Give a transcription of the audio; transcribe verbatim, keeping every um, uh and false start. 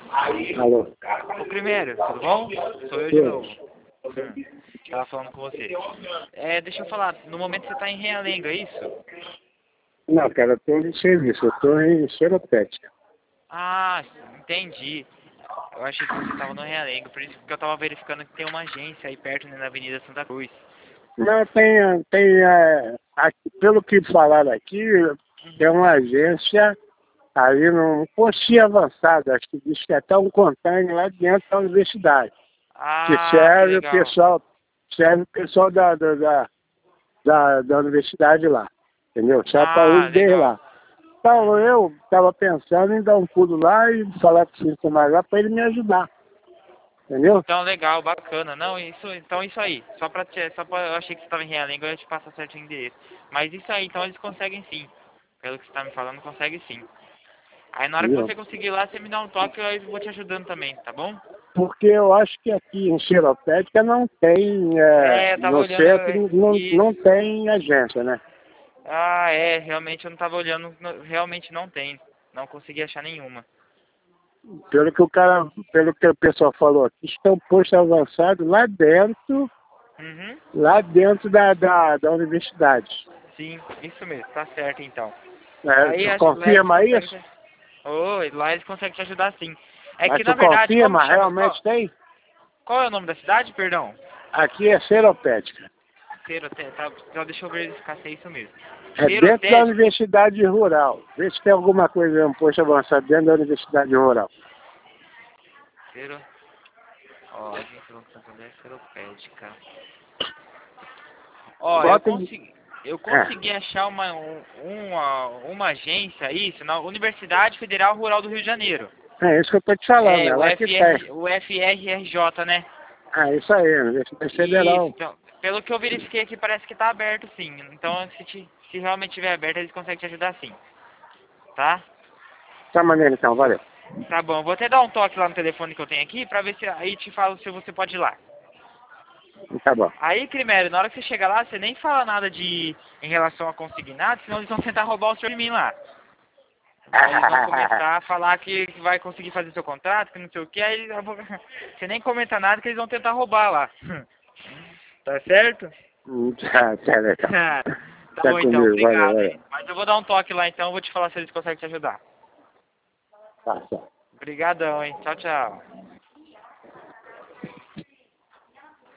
Alô? Ô, primeiro, tudo bom? Sou eu de novo. Hum, tava falando com você. É, deixa eu falar, no momento você tá em Realengo, é isso? Não, cara, eu tô em serviço, eu tô em Seropédica. Ah, entendi. Eu achei que você tava no Realengo, por isso que eu tava verificando que tem uma agência aí perto, né, na Avenida Santa Cruz. Não, tem, tem é, aqui, pelo que falaram aqui, tem uma agência ali num postinho avançado, acho que diz que até um container lá dentro da universidade, que Ah, que serve o legal. pessoal, serve o pessoal da, da, da, da, da universidade lá, entendeu? Só para Ah, uso deles legal. lá. Então Uhum. eu estava pensando em dar um pulo lá e falar com o Cinco mais lá para ele me ajudar, entendeu? Então, legal, bacana. Não, isso, então isso aí. Só pra te, só pra, eu achei que você tava em Realengo, eu ia te passar certo o endereço. Mas isso aí, então eles conseguem sim. Pelo que você tá me falando, consegue sim. Aí na hora que Entendeu? você conseguir lá, você me dá um toque e eu vou te ajudando também, tá bom? Porque eu acho que aqui em Seropédica não tem, é, É, eu tava no olhando centro não, não isso. tem agência, né? Ah, é, realmente eu não tava olhando, no- realmente não tem. Não consegui achar nenhuma. Pelo que o cara, pelo que o pessoal falou aqui, está um posto avançado lá dentro, Uhum. lá dentro da, da, da universidade. Sim, isso mesmo, tá certo então. É, Aí tu acho que lá eles confirma conseguem isso? te... Oi, lá eles conseguem te ajudar sim. É Mas que tu na verdade, como confirma, que chama? realmente Qual, tem? qual é o nome da cidade, perdão? Aqui é Seropédica. Ceroté, tá, então deixa eu verificar se é isso mesmo. É dentro da Cerotédica? universidade rural. Vê se tem alguma coisa, um posto avançado dentro da universidade rural. Cero... Ó, Agência Banco Santander, Ceropédica. Ó, eu Bota em... consegui, eu É, consegui achar uma, um- uma, uma agência, isso, na Universidade Federal Rural do Rio de Janeiro. é isso que eu tô te falando, É, é o lá que tem. F R, o F R R J, né? É isso aí, Universidade Isso, Federal. então, pelo que eu verifiquei aqui, parece que tá aberto sim. Então, se, te, se realmente estiver aberto, eles conseguem te ajudar sim, tá? Tá maneiro então, valeu. Tá bom, vou até dar um toque lá no telefone que eu tenho aqui, pra ver se aí te falo se você pode ir lá. Tá bom. Aí, Crimério, na hora que você chegar lá, você nem fala nada de em relação a consignado, senão eles vão tentar roubar o senhor de mim lá. Aí eles vão começar a falar que que vai conseguir fazer seu contrato, que não sei o que, aí eu vou- você nem comenta nada que eles vão tentar roubar lá. Tá certo? Tá, tá legal. Tá Tá bom então, comigo, valeu, obrigado, valeu. hein? Mas eu vou dar um toque lá então, vou te falar se eles conseguem te ajudar. Tá, tá. Obrigadão, hein? Tchau, tchau.